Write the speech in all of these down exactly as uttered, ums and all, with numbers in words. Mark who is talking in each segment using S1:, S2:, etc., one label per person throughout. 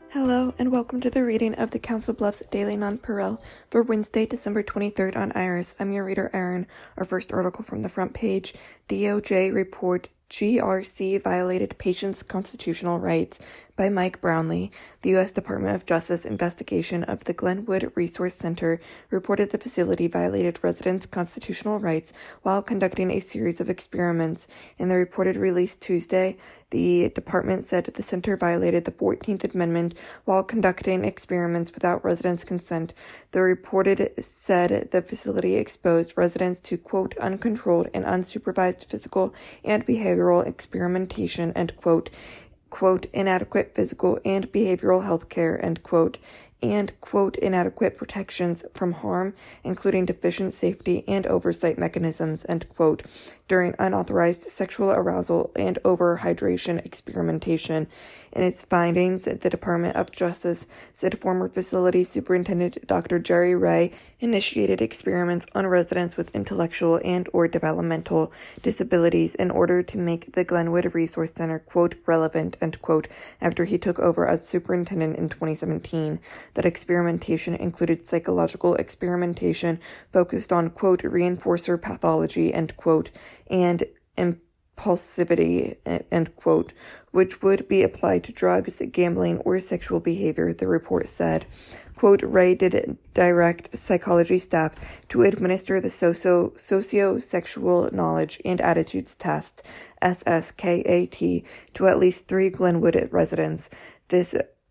S1: Hello, and welcome to the reading of the Council Bluffs Daily Nonpareil for Wednesday, December twenty-third on Iris. I'm your reader, Erin. Our first article from the front page, D O J report G R C violated patients' constitutional rights by Mike Brownlee. The U S Department of Justice investigation of the Glenwood Resource Center reported the facility violated residents' constitutional rights while conducting a series of experiments. In the reported release Tuesday, the department said the center violated the fourteenth Amendment while conducting experiments without residents' consent. The reported said the facility exposed residents to, quote, uncontrolled and unsupervised physical and behavioral experimentation, and, quote, quote, inadequate physical and behavioral health care, end quote, and, quote, inadequate protections from harm, including deficient safety and oversight mechanisms, end quote, during unauthorized sexual arousal and overhydration experimentation. In its findings, the Department of Justice said former facility superintendent Doctor Jerry Ray initiated experiments on residents with intellectual and or developmental disabilities in order to make the Glenwood Resource Center, quote, relevant, end quote, after he took over as superintendent in twenty seventeen. That experimentation included psychological experimentation focused on, quote, reinforcer pathology, end quote, and impulsivity, end quote, which would be applied to drugs, gambling, or sexual behavior, the report said. Quote, Ray did direct psychology staff to administer the socio- socio-sexual knowledge and attitudes test, S S K A T, to at least three Glenwood residents. This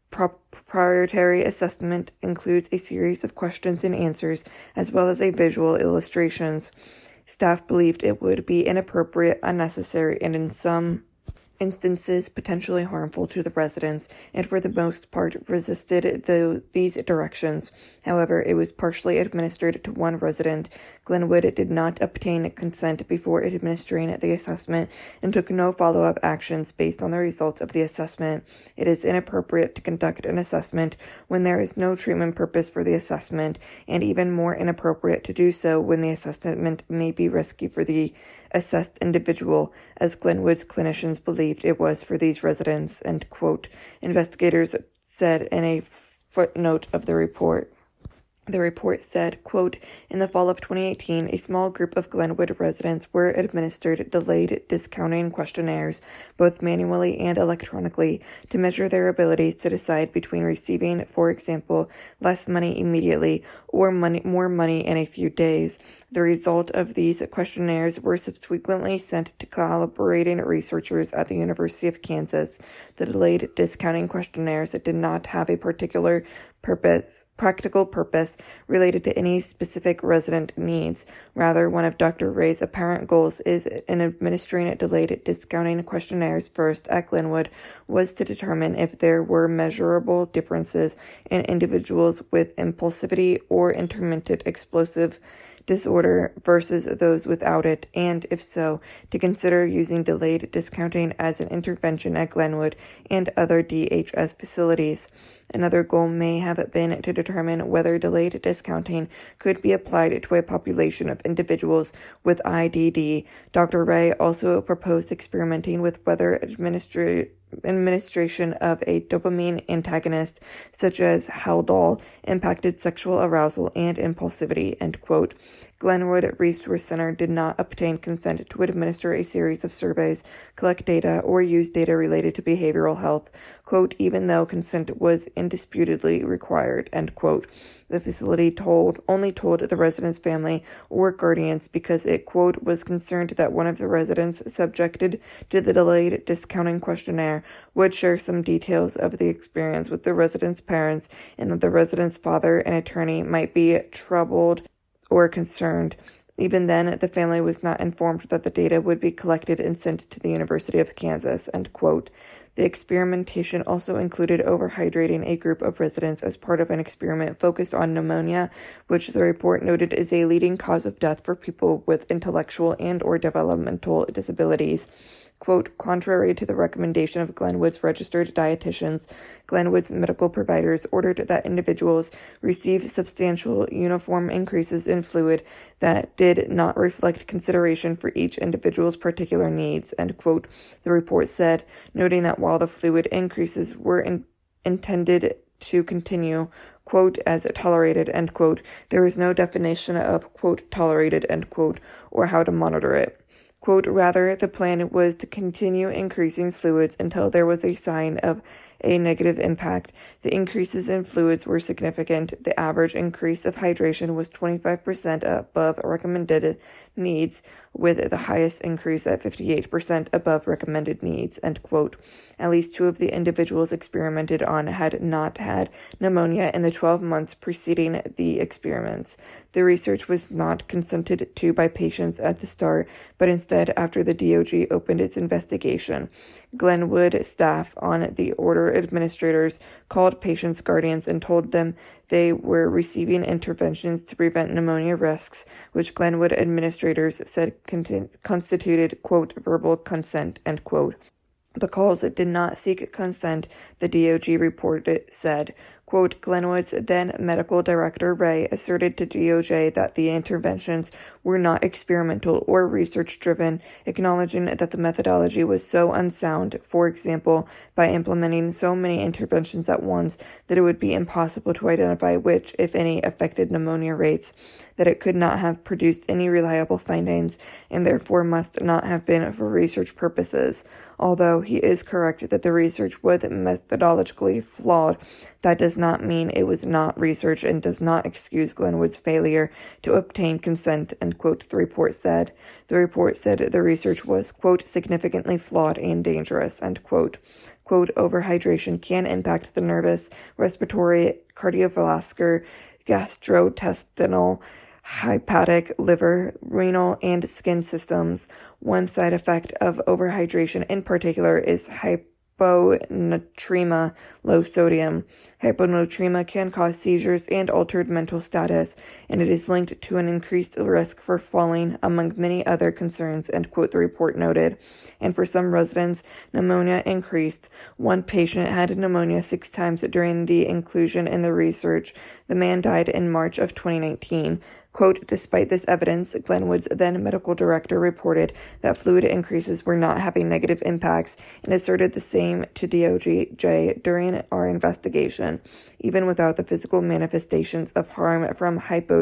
S1: proprietary assessment includes a series of questions and answers, as well as a visual illustrations. Staff believed it would be inappropriate, unnecessary, and in some instances potentially harmful to the residents, and for the most part resisted the, these directions. However, it was partially administered to one resident. Glenwood did not obtain consent before administering the assessment and took no follow-up actions based on the results of the assessment. It is inappropriate to conduct an assessment when there is no treatment purpose for the assessment, and even more inappropriate to do so when the assessment may be risky for the assessed individual, as Glenwood's clinicians believed it was for these residents, end quote, investigators said in a footnote of the report. The report said, quote, in the fall of twenty eighteen, a small group of Glenwood residents were administered delayed discounting questionnaires, both manually and electronically, to measure their abilities to decide between receiving, for example, less money immediately or money, more money in a few days. The result of these questionnaires were subsequently sent to collaborating researchers at the University of Kansas. The delayed discounting questionnaires did not have a particular purpose, practical purpose related to any specific resident needs. Rather, one of Doctor Ray's apparent goals is in administering delayed discounting questionnaires first at Glenwood was to determine if there were measurable differences in individuals with impulsivity or intermittent explosive disorder versus those without it, and if so, to consider using delayed discounting as an intervention at Glenwood and other D H S facilities. Another goal may have been to determine whether delayed discounting could be applied to a population of individuals with I D D. Doctor Ray also proposed experimenting with whether administra- administration of a dopamine antagonist, such as Haldol, impacted sexual arousal and impulsivity, end quote. Glenwood Resource Center did not obtain consent to administer a series of surveys, collect data, or use data related to behavioral health, quote, even though consent was indisputably required, end quote. The facility told only told the resident's family or guardians because it, quote, was concerned that one of the residents subjected to the delayed discounting questionnaire would share some details of the experience with the resident's parents, and that the resident's father and attorney might be troubled or concerned. Even then, the family was not informed that the data would be collected and sent to the University of Kansas, end quote. The experimentation also included overhydrating a group of residents as part of an experiment focused on pneumonia, which the report noted is a leading cause of death for people with intellectual and or developmental disabilities. Quote, contrary to the recommendation of Glenwood's registered dietitians, Glenwood's medical providers ordered that individuals receive substantial uniform increases in fluid that did not reflect consideration for each individual's particular needs, end quote, the report said, noting that while the fluid increases were in intended to continue, quote, as tolerated, end quote. There is no definition of, quote, tolerated, end quote, or how to monitor it. Quote, rather, the plan was to continue increasing fluids until there was a sign of a negative impact. The increases in fluids were significant. The average increase of hydration was twenty-five percent above recommended needs, with the highest increase at fifty-eight percent above recommended needs, end quote. At least two of the individuals experimented on had not had pneumonia in the twelve months preceding the experiments. The research was not consented to by patients at the start, but instead after the D O J opened its investigation. Glenwood staff on the order administrators called patients' guardians and told them they were receiving interventions to prevent pneumonia risks, which Glenwood administrators said conti- constituted, quote, verbal consent, end quote. The calls did not seek consent, the D O J report said. Quote, Glenwood's then medical director, Ray, asserted to D O J that the interventions were not experimental or research-driven, acknowledging that the methodology was so unsound, for example, by implementing so many interventions at once that it would be impossible to identify which, if any, affected pneumonia rates, that it could not have produced any reliable findings, and therefore must not have been for research purposes. Although he is correct that the research was methodologically flawed, that does not mean it was not research and does not excuse Glenwood's failure to obtain consent, end quote, the report said. The report said the research was, quote, significantly flawed and dangerous, end quote. Quote, overhydration can impact the nervous, respiratory, cardiovascular, gastrointestinal, hepatic, liver, renal, and skin systems. One side effect of overhydration in particular is hypertension. Hyponatremia, low sodium. Hyponatremia can cause seizures and altered mental status, and it is linked to an increased risk for falling, among many other concerns, end quote, the report noted. And for some residents, pneumonia increased. One patient had pneumonia six times during the inclusion in the research. The man died in March of twenty nineteen. Quote, despite this evidence, Glenwood's then medical director reported that fluid increases were not having negative impacts and asserted the same to D O J during our investigation. Even without the physical manifestations of harm from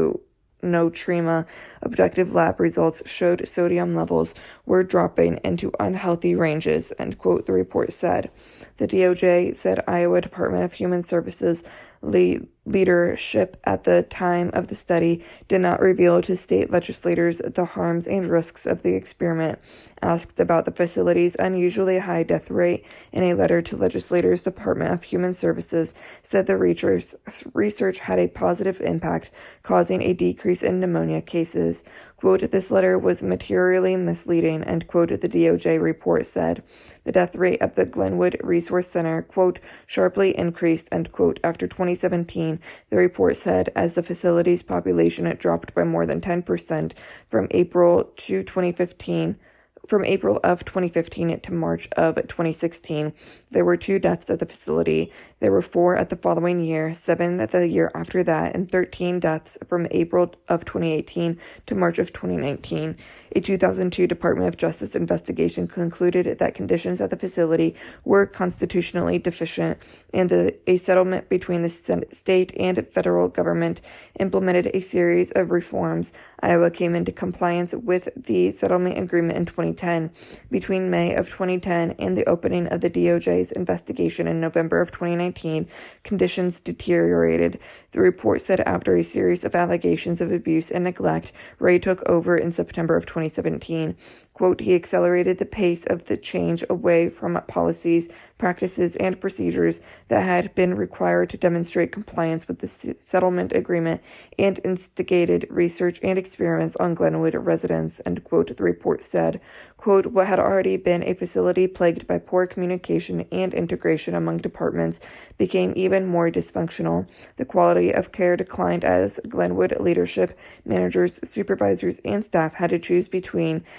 S1: hyponatremia, objective lab results showed sodium levels were dropping into unhealthy ranges, end quote, the report said. The D O J said Iowa Department of Human Services lead leadership at the time of the study did not reveal to state legislators the harms and risks of the experiment. Asked about the facility's unusually high death rate in a letter to legislators' Department of Human Services, said the research had a positive impact, causing a decrease in pneumonia cases. Quote, this letter was materially misleading, end quote, the D O J report said. The death rate at the Glenwood Resource Center, quote, sharply increased, end quote, after twenty seventeen, the report said, as the facility's population had dropped by more than ten percent from April to twenty fifteen. From April of twenty fifteen to March of twenty sixteen, there were two deaths at the facility. There were four at the following year, seven at the year after that, and thirteen deaths from April of twenty eighteen to March of twenty nineteen. A two thousand two Department of Justice investigation concluded that conditions at the facility were constitutionally deficient, and a, a settlement between the state and federal government implemented a series of reforms. Iowa came into compliance with the settlement agreement in twenty ten. Between May of twenty ten and the opening of the D O J's investigation in November of twenty nineteen, conditions deteriorated. The report said after a series of allegations of abuse and neglect, Ray took over in September of twenty seventeen. Quote, he accelerated the pace of the change away from policies, practices, and procedures that had been required to demonstrate compliance with the settlement agreement and instigated research and experiments on Glenwood residents, end quote, the report said. Quote, what had already been a facility plagued by poor communication and integration among departments became even more dysfunctional. The quality of care declined as Glenwood leadership, managers, supervisors, and staff had to choose between, as a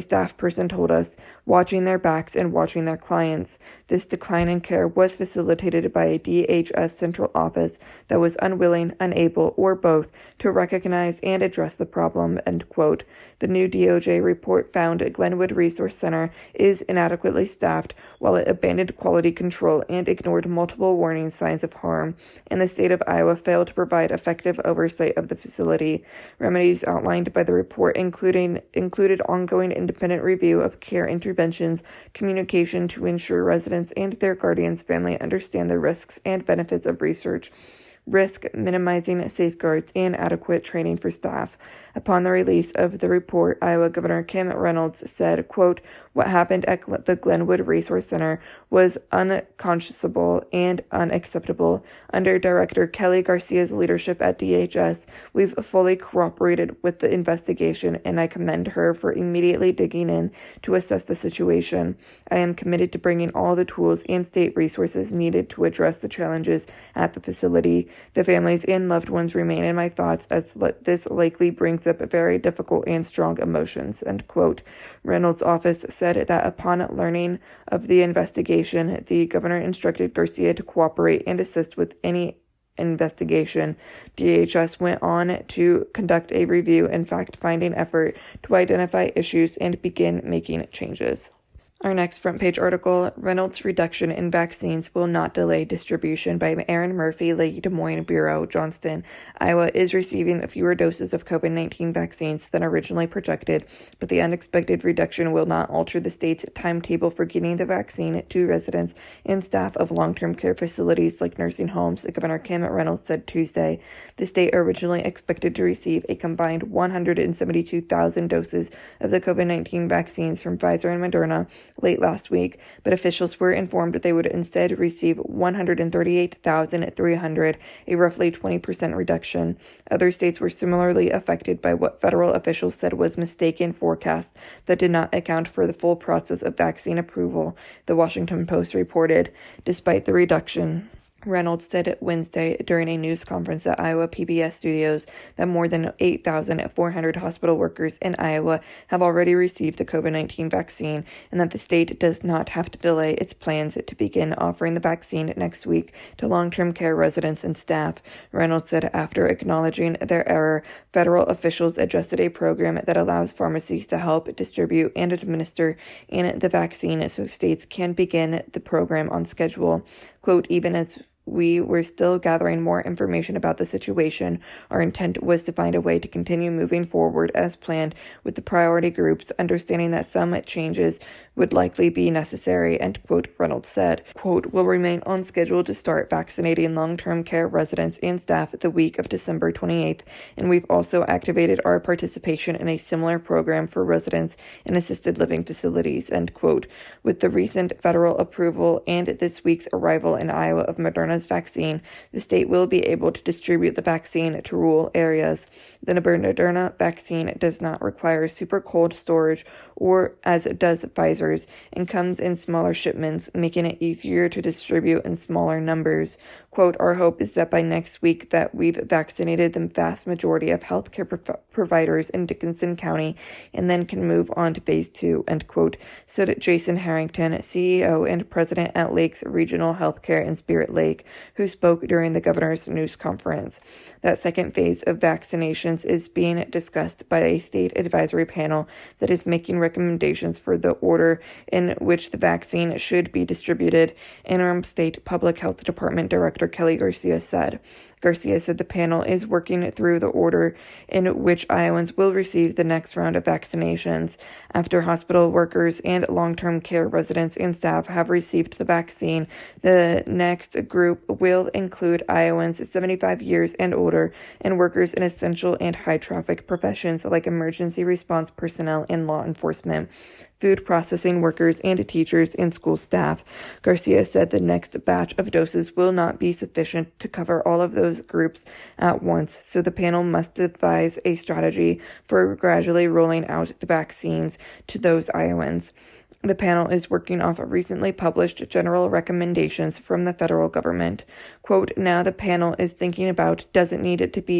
S1: staff person told us, watching their backs and watching their clients. This decline in care was facilitated by a D H S central office that was unwilling, unable, or both to recognize and address the problem, end quote. The new D O J report found Glenwood Resource Center is inadequately staffed while it abandoned quality control and ignored multiple warning signs of harm, and the state of Iowa failed to provide effective oversight of the facility. Remedies outlined by the report including included ongoing independent review of care interventions, communication to ensure residents and their guardians' family understand the risks and benefits of research, risk minimizing safeguards, and adequate training for staff. Upon the release of the report, Iowa Governor Kim Reynolds said, quote, "What happened at the Glenwood Resource Center was unconscionable and unacceptable. Under Director Kelly Garcia's leadership at D H S, we've fully cooperated with the investigation, and I commend her for immediately digging in to assess the situation. I am committed to bringing all the tools and state resources needed to address the challenges at the facility. The families and loved ones remain in my thoughts as le- this likely brings up very difficult and strong emotions," end quote. Reynolds' office said that upon learning of the investigation, the governor instructed Garcia to cooperate and assist with any investigation. D H S went on to conduct a review and fact-finding effort to identify issues and begin making changes. Our next front page article, Reynolds' reduction in vaccines will not delay distribution, by Aaron Murphy, Lake Des Moines Bureau, Johnston. Iowa is receiving fewer doses of COVID nineteen vaccines than originally projected, but the unexpected reduction will not alter the state's timetable for getting the vaccine to residents and staff of long-term care facilities like nursing homes, Governor Kim Reynolds said Tuesday. The state originally expected to receive a combined one hundred seventy-two thousand doses of the COVID nineteen vaccines from Pfizer and Moderna late last week, but officials were informed that they would instead receive one hundred thirty-eight thousand three hundred, a roughly twenty percent reduction. Other states were similarly affected by what federal officials said was mistaken forecasts that did not account for the full process of vaccine approval, the Washington Post reported. Despite the reduction, Reynolds said Wednesday during a news conference at Iowa P B S Studios that more than eight thousand four hundred hospital workers in Iowa have already received the COVID nineteen vaccine, and that the state does not have to delay its plans to begin offering the vaccine next week to long-term care residents and staff. Reynolds said after acknowledging their error, federal officials adjusted a program that allows pharmacies to help distribute and administer in the vaccine so states can begin the program on schedule. Quote, "Even as we were still gathering more information about the situation, our intent was to find a way to continue moving forward as planned with the priority groups, understanding that some changes would likely be necessary," end quote, Reynolds said. Quote, "We'll remain on schedule to start vaccinating long-term care residents and staff the week of December twenty-eighth, and we've also activated our participation in a similar program for residents in assisted living facilities," end quote. With the recent federal approval and this week's arrival in Iowa of Moderna's vaccine, the state will be able to distribute the vaccine to rural areas. The Moderna vaccine does not require super cold storage, or as it does Pfizer's, and comes in smaller shipments, making it easier to distribute in smaller numbers. Quote, "Our hope is that by next week that we've vaccinated the vast majority of healthcare pro- providers in Dickinson County and then can move on to phase two," end quote, said Jason Harrington, C E O and president at Lakes Regional Healthcare in Spirit Lake, who spoke during the governor's news conference. That second phase of vaccinations is being discussed by a state advisory panel that is making recommendations for the order in which the vaccine should be distributed, Interim State Public Health Department Director Kelly Garcia said. Garcia said the panel is working through the order in which Iowans will receive the next round of vaccinations. After hospital workers and long-term care residents and staff have received the vaccine, the next group will include Iowans seventy-five years and older and workers in essential and high-traffic professions like emergency response personnel and law enforcement, food processing workers, and teachers and school staff. Garcia said the next batch of doses will not be sufficient to cover all of those groups at once, so the panel must devise a strategy for gradually rolling out the vaccines to those Iowans. The panel is working off of recently published general recommendations from the federal government. Quote, "Now the panel is thinking about, does it need to be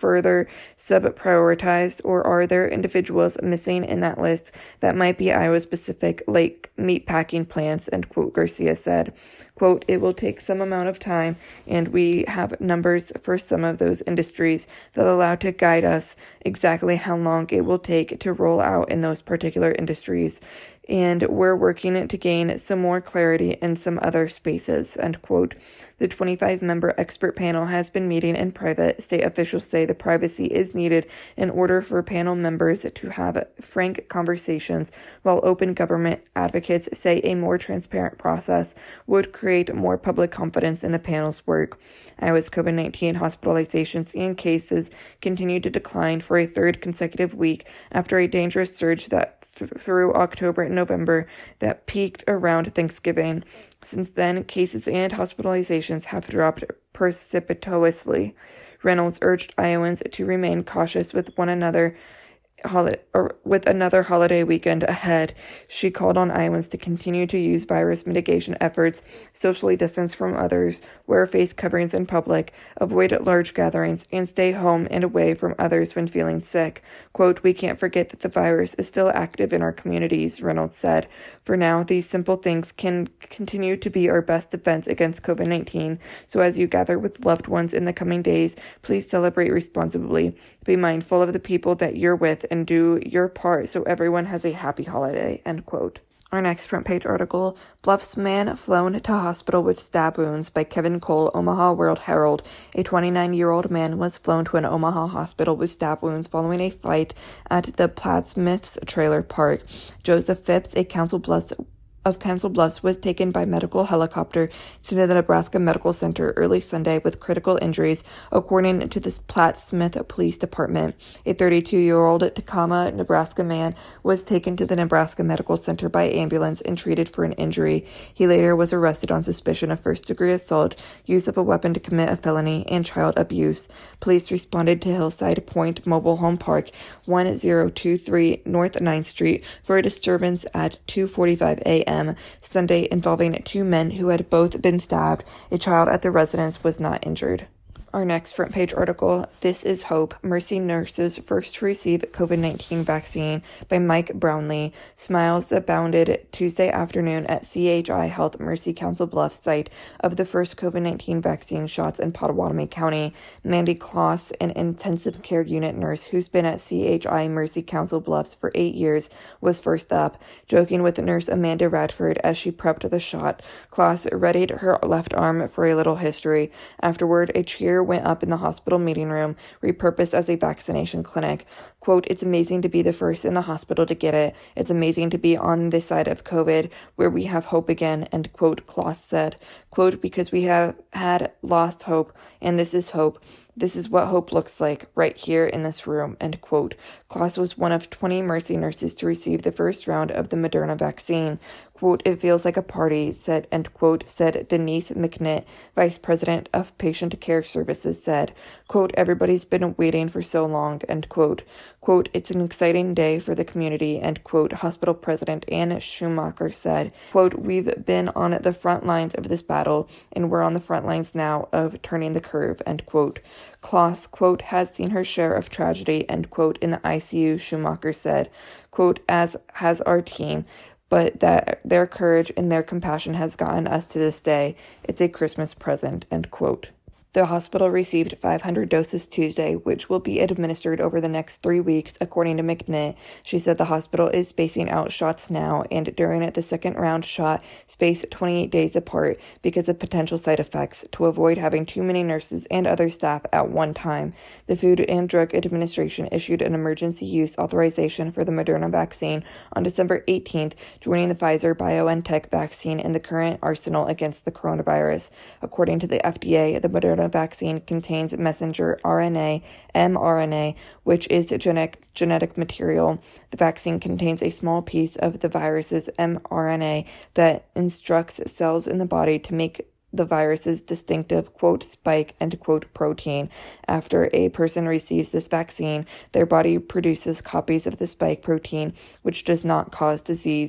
S1: further sub-prioritized, or are there individuals missing in that list that might be Iowa-specific, like meatpacking plants, end quote, Garcia said. Quote, it will take some amount of time, and we have numbers for some of those industries that allow to guide us exactly how long it will take to roll out in those particular industries. And we're working to gain some more clarity in some other spaces, end quote. The twenty-five member expert panel has been meeting in private. State officials say the privacy is needed in order for panel members to have frank conversations, while open government advocates say a more transparent process would create more public confidence in the panel's work. Iowa's COVID nineteen hospitalizations and cases continue to decline for a third consecutive week after a dangerous surge that th- through October and November that peaked around Thanksgiving. Since then, cases and hospitalizations have dropped precipitously. Reynolds urged Iowans to remain cautious with one another holiday, or with another holiday weekend ahead. She called on Iowans to continue to use virus mitigation efforts, socially distance from others, wear face coverings in public, avoid large gatherings, and stay home and away from others when feeling sick. Quote, we can't forget that the virus is still active in our communities, Reynolds said. For now, these simple things can continue to be our best defense against COVID nineteen. So as you gather with loved ones in the coming days, please celebrate responsibly. Be mindful of the people that you're with and do your part so everyone has a happy holiday, end quote. Our next front page article, Bluff's man flown to hospital with stab wounds by Kevin Cole, Omaha World Herald. A twenty-nine-year-old man was flown to an Omaha hospital with stab wounds following a fight at the Plattsmiths Trailer Park. Joseph Phipps, a Council Bluffs of Council Bluffs, was taken by medical helicopter to the Nebraska Medical Center early Sunday with critical injuries, according to the Plattsmouth Police Department. A thirty-two-year-old Tacoma, Nebraska man was taken to the Nebraska Medical Center by ambulance and treated for an injury. He later was arrested on suspicion of first-degree assault, use of a weapon to commit a felony, and child abuse. Police responded to Hillside Point Mobile Home Park, one oh two three North ninth Street, for a disturbance at two forty-five a.m. Sunday involving two men who had both been stabbed. A child at the residence was not injured. Our next front page article, This is Hope, Mercy Nurses First to Receive COVID nineteen Vaccine by Mike Brownlee. Smiles abounded Tuesday afternoon at C H I Health Mercy Council Bluffs site of the first COVID nineteen vaccine shots in Pottawatomie County. Mandy Kloss, an intensive care unit nurse who's been at C H I Mercy Council Bluffs for eight years, was first up, joking with nurse Amanda Radford as she prepped the shot. Kloss readied her left arm for a little history. Afterward, a cheer went up in the hospital meeting room, repurposed as a vaccination clinic. Quote, it's amazing to be the first in the hospital to get it. It's amazing to be on this side of COVID where we have hope again, end quote, Kloss said. Quote, because we have had lost hope, and this is hope. This is what hope looks like right here in this room, end quote. Kloss was one of twenty Mercy nurses to receive the first round of the Moderna vaccine. Quote, it feels like a party, said, end quote, said Denise McNitt, Vice President of Patient Care Services, said. Quote, everybody's been waiting for so long, end quote. Quote, it's an exciting day for the community, end quote, Hospital President Ann Schumacher said. Quote, we've been on the front lines of this battle, and we're on the front lines now of turning the curve, end quote. Kloss, quote, has seen her share of tragedy, end quote, in the I C U, Schumacher said. Quote, as has our team, but that their courage and their compassion has gotten us to this day. It's a Christmas present, end quote. The hospital received five hundred doses Tuesday, which will be administered over the next three weeks, according to McNitt. She said the hospital is spacing out shots now, and during the second round shot, spaced twenty-eight days apart because of potential side effects to avoid having too many nurses and other staff at one time. The Food and Drug Administration issued an emergency use authorization for the Moderna vaccine on December eighteenth, joining the Pfizer-BioNTech vaccine in the current arsenal against the coronavirus. According to the F D A, the Moderna vaccine contains messenger R N A, mRNA, which is genetic genetic material. The vaccine contains a small piece of the virus's mRNA that instructs cells in the body to make the virus's distinctive, quote, spike, end quote, protein. After a person receives this vaccine, their body produces copies of the spike protein, which does not cause disease,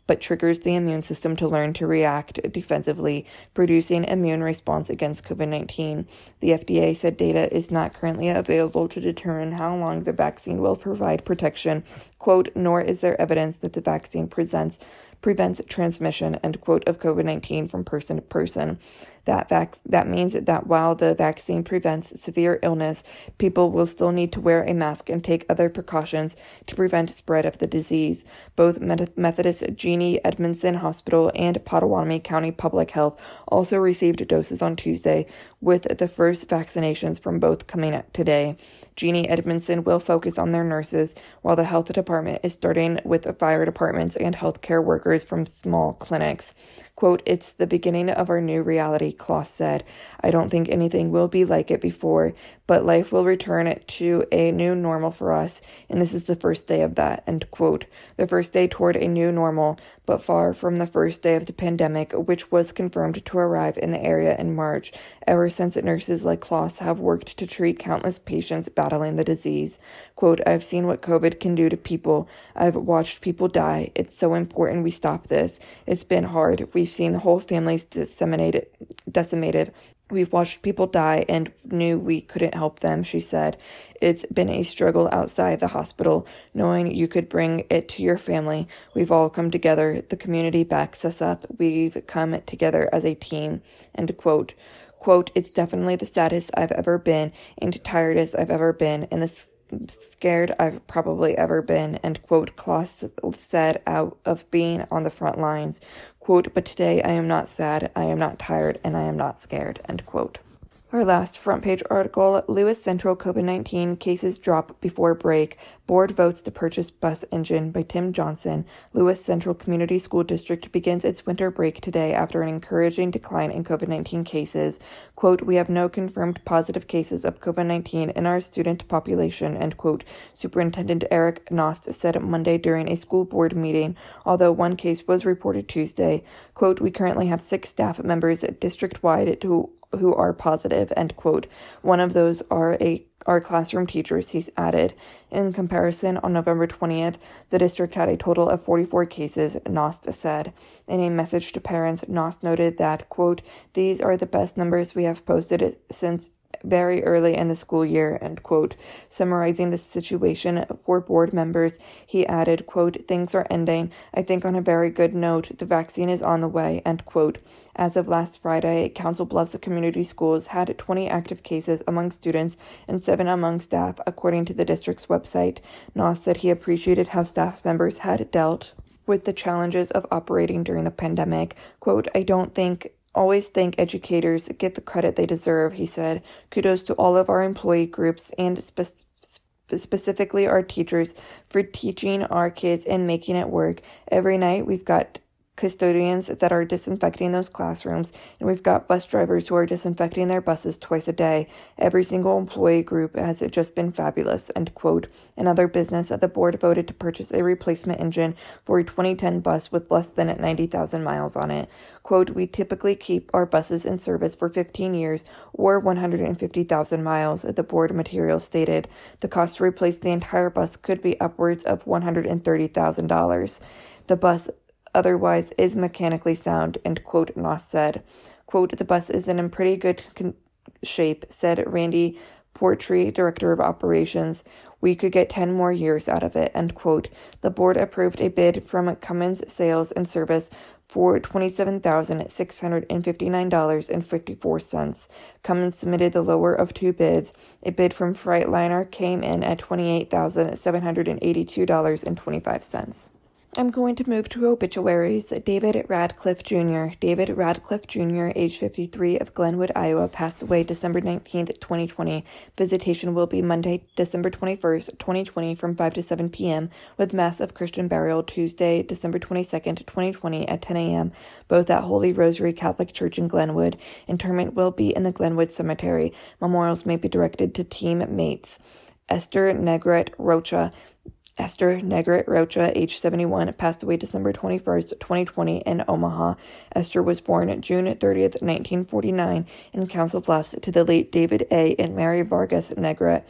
S1: but triggers the immune system to learn to react defensively, producing immune response against COVID nineteen. The F D A said data is not currently available to determine how long the vaccine will provide protection, quote, nor is there evidence that the vaccine presents prevents transmission, end quote, of COVID nineteen from person to person. That vac- that means that while the vaccine prevents severe illness, people will still need to wear a mask and take other precautions to prevent spread of the disease. Both Methodist Jeanne Edmondson Hospital and Pottawatomie County Public Health also received doses on Tuesday, with the first vaccinations from both coming out today. Jeanne Edmondson will focus on their nurses, while the health department is starting with fire departments and healthcare workers from small clinics. Quote, it's the beginning of our new reality, Kloss said. I don't think anything will be like it before, but life will return to a new normal for us, and this is the first day of that, end quote. The first day toward a new normal, but far from the first day of the pandemic, which was confirmed to arrive in the area in March, ever since nurses like Kloss have worked to treat countless patients battling the disease. Quote, I've seen what COVID can do to people. I've watched people die. It's so important we stop this. It's been hard. We've seen whole families disseminated, decimated. We've watched people die and knew we couldn't help them, she said. It's been a struggle outside the hospital, knowing you could bring it to your family. We've all come together. The community backs us up. We've come together as a team, end quote. Quote, it's definitely the saddest I've ever been and tiredest I've ever been and the s- scared I've probably ever been, end quote, Kloss said out of being on the front lines. Quote, but today I am not sad, I am not tired, and I am not scared, end quote. Our last front page article, Lewis Central COVID nineteen cases drop before break. Board votes to purchase bus engine by Tim Johnson. Lewis Central Community School District begins its winter break today after an encouraging decline in COVID nineteen cases. Quote, we have no confirmed positive cases of COVID nineteen in our student population, end quote. Superintendent Eric Nost said Monday during a school board meeting, although one case was reported Tuesday. Quote, we currently have six staff members district-wide who who are positive, end quote. One of those are a are classroom teachers, he's added. In comparison, on November twentieth, the district had a total of forty-four cases, Nost said. In a message to parents, Nost noted that, quote, these are the best numbers we have posted since very early in the school year, end quote. Summarizing the situation for board members, he added, quote, things are ending, I think, on a very good note. The vaccine is on the way, end quote. As of last Friday, Council Bluffs Community Schools had twenty active cases among students and seven among staff, according to the district's website. Noss said he appreciated how staff members had dealt with the challenges of operating during the pandemic. Quote, I don't think Always think educators get the credit they deserve, he said. Kudos to all of our employee groups and spe- specifically our teachers for teaching our kids and making it work. Every night we've got custodians that are disinfecting those classrooms, and we've got bus drivers who are disinfecting their buses twice a day. Every single employee group has just been fabulous, end quote. Another business, the board voted to purchase a replacement engine for a twenty ten bus with less than ninety thousand miles on it. Quote, we typically keep our buses in service for fifteen years or one hundred fifty thousand miles, the board material stated. The cost to replace the entire bus could be upwards of one hundred thirty thousand dollars. The bus otherwise is mechanically sound, end quote, Noss said. Quote, the bus is in pretty good con- shape, said Randy Portree, director of operations. We could get ten more years out of it, end quote. The board approved a bid from Cummins Sales and Service for twenty-seven thousand six hundred fifty-nine dollars and fifty-four cents. Cummins submitted the lower of two bids. A bid from Freightliner came in at twenty-eight thousand seven hundred eighty-two dollars and twenty-five cents. I'm going to move to obituaries. David Radcliffe Junior David Radcliffe Junior, age fifty-three, of Glenwood, Iowa, passed away December nineteenth, twenty twenty. Visitation will be Monday, December twenty-first, twenty twenty, from five to seven p.m., with Mass of Christian Burial Tuesday, December twenty-second, twenty twenty, at ten a.m., both at Holy Rosary Catholic Church in Glenwood. Interment will be in the Glenwood Cemetery. Memorials may be directed to team mates. Esther Negrete Rocha Esther Negrete Rocha, age seventy-one, passed away December twenty-first, twenty twenty, in Omaha. Esther was born June thirtieth, nineteen forty-nine, in Council Bluffs, to the late David A. and Mary Vargas Negrete.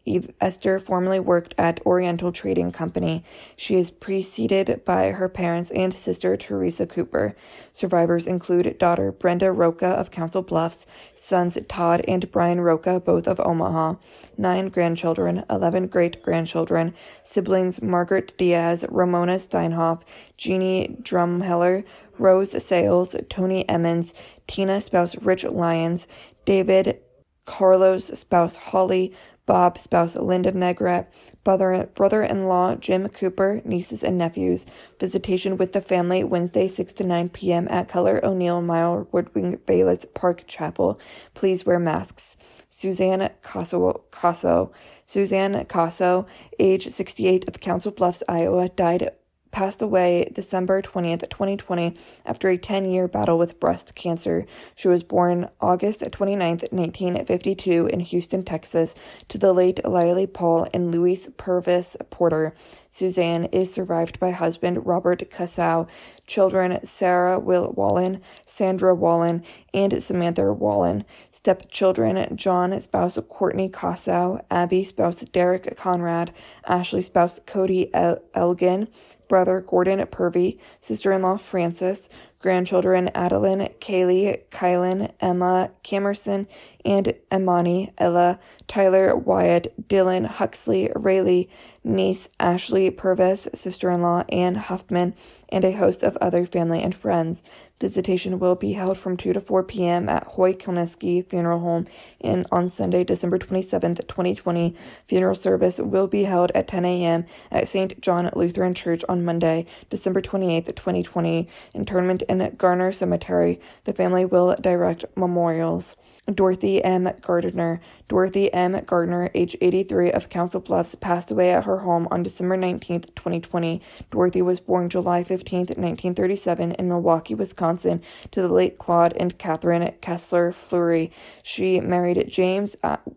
S1: Esther formerly worked at Oriental Trading Company. She is preceded by her parents and sister Teresa Cooper. Survivors include daughter Brenda Roca of Council Bluffs, sons Todd and Brian Roca, both of Omaha, nine grandchildren, eleven great-grandchildren, siblings Margaret Diaz, Ramona Steinhoff, Jeannie Drumheller, Rose Sales, Tony Emmons, Tina spouse Rich Lyons, David Carlos spouse Holly, Bob spouse Linda Negret, brother, brother-in-law Jim Cooper, nieces and nephews. Visitation with the family Wednesday six to nine p.m. at Keller O'Neill Mile Woodring Bayless Park Chapel. Please wear masks. Suzanne Casso, Casso, Suzanne Casso, age sixty-eight, of Council Bluffs, Iowa, died passed away December twentieth, twenty twenty, after a ten-year battle with breast cancer. She was born August twenty-ninth, nineteen fifty-two in Houston, Texas, to the late Lily Paul and Louise Purvis Porter. Suzanne is survived by husband Robert Cassow, children Sarah Will Wallen, Sandra Wallen, and Samantha Wallen, stepchildren John spouse Courtney Cassow, Abby spouse Derek Conrad, Ashley spouse Cody El- Elgin, brother Gordon Purvey, sister-in-law Frances, grandchildren Adeline, Kaylee, Kylan, Emma, Camerson, and Imani, Ella, Tyler, Wyatt, Dylan, Huxley, Rayleigh, niece Ashley Purvis, sister-in-law Ann Huffman, and a host of other family and friends. Visitation will be held from two to four p.m. at Hoy Kilniski Funeral Home and on Sunday, December twenty-seventh, twenty twenty. Funeral service will be held at ten a.m. at Saint John Lutheran Church on Monday, December twenty-eighth, twenty twenty. Interment in Garner Cemetery. The family will direct memorials. Dorothy M. Gardner. Dorothy M. Gardner, age eighty-three, of Council Bluffs, passed away at her home on December nineteenth, twenty twenty. Dorothy was born July fifteenth, nineteen thirty-seven, in Milwaukee, Wisconsin, to the late Claude and Catherine Kessler Fleury. She married James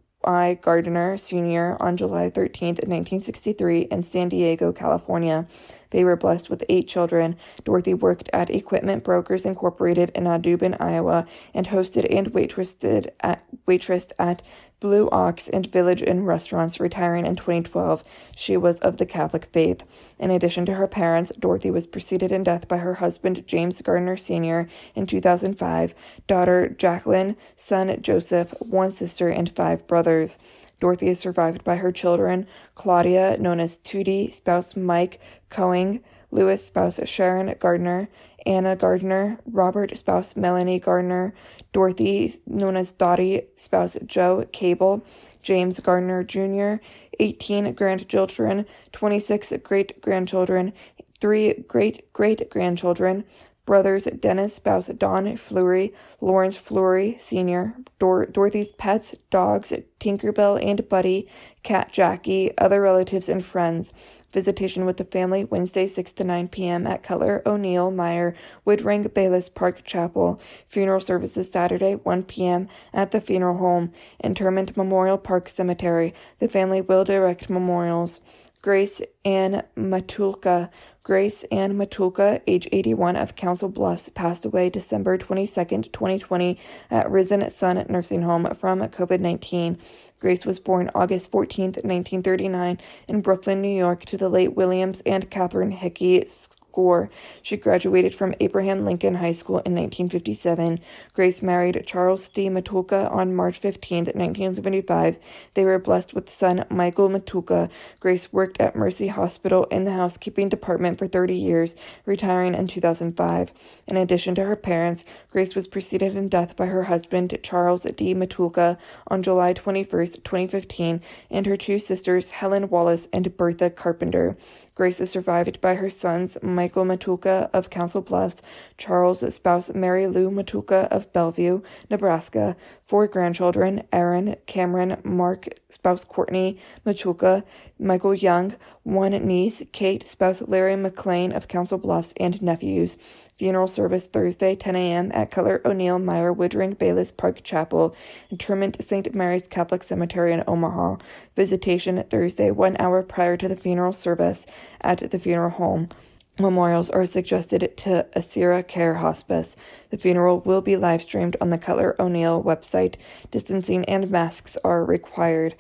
S1: I. Gardner, Senior on July thirteenth, nineteen sixty-three, in San Diego, California. They were blessed with eight children. Dorothy worked at Equipment Brokers Incorporated in Audubon, Iowa, and hosted and waitressed at, waitressed at Blue Ox and Village Inn restaurants, retiring in twenty twelve. She was of the Catholic faith. In addition to her parents, Dorothy was preceded in death by her husband, James Gardner Senior, in two thousand five, daughter Jacqueline, son Joseph, one sister, and five brothers. Dorothy is survived by her children, Claudia, known as Tootie, spouse Mike Coing, Louis, spouse Sharon Gardner, Anna Gardner, Robert, spouse Melanie Gardner, Dorothy, known as Dottie, spouse Joe Cable, James Gardner Junior, eighteen grandchildren, twenty-six great-grandchildren, three great-great-grandchildren, brothers Dennis, spouse Don Fleury, Lawrence Fleury, Senior, Dor- Dorothy's pets, dogs, Tinkerbell and Buddy, cat Jackie, other relatives and friends. Visitation with the family Wednesday six to nine p.m. at Keller O'Neill Meyer Woodring Bayless Park Chapel. Funeral services Saturday one p.m. at the funeral home. Interment Memorial Park Cemetery. The family will direct memorials. Grace Ann Matulka. Grace Ann Matulka, age eighty-one, of Council Bluffs, passed away December twenty-second, twenty twenty, at Risen Sun Nursing Home from covid nineteen. Grace was born August fourteenth, nineteen thirty-nine, in Brooklyn, New York, to the late Williams and Catherine Hickey Gore. She graduated from Abraham Lincoln High School in nineteen fifty-seven. Grace married Charles D. Matulka on March fifteenth, nineteen seventy-five. They were blessed with son Michael Matulka. Grace worked at Mercy Hospital in the housekeeping department for thirty years, retiring in two thousand five. In addition to her parents, Grace was preceded in death by her husband, Charles D. Matulka, on July twenty-first, twenty fifteen, and her two sisters, Helen Wallace and Bertha Carpenter. Grace is survived by her sons, Michael Matulka of Council Bluffs, Charles' spouse Mary Lou Matulka of Bellevue, Nebraska, four grandchildren, Aaron, Cameron, Mark, spouse Courtney Matulka, Michael Young, one niece, Kate, spouse Larry McLean of Council Bluffs, and nephews. Funeral service Thursday, ten a.m. at Keller O'Neill Meyer Woodring Bayless Park Chapel. Interment Saint Mary's Catholic Cemetery in Omaha. Visitation Thursday, one hour prior to the funeral service at the funeral home. Memorials are suggested to Asira Care Hospice. The funeral will be live streamed on the Keller O'Neill website. Distancing and masks are required.